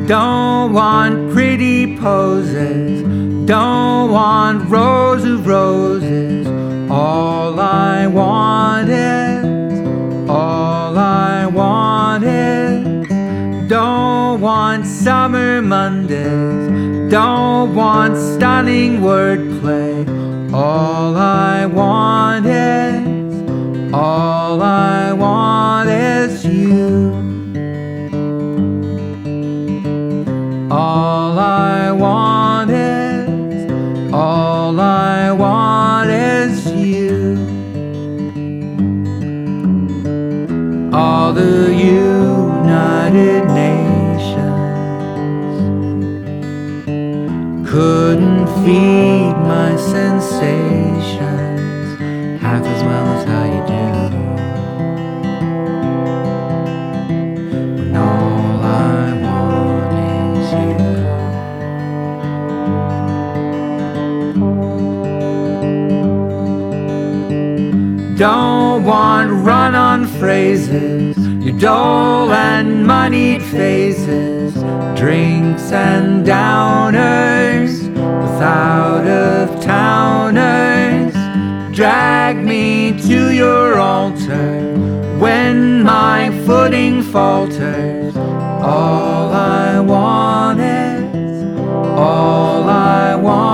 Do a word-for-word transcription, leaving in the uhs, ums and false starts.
Don't want pretty poses, don't want rows of roses. All I want is, all I want is. Don't want summer Mondays, don't want stunning wordplay. All I want is, all I want is you. All I want is, all I want is you. All the United Nations couldn't feed my sensations half as well as how you do. When all I want is you. Don't want run-on phrases, your dole and moneyed phases, drinks and downers, with out-of-towners. Drag me to your altar when my footing falters. All I want is, all I want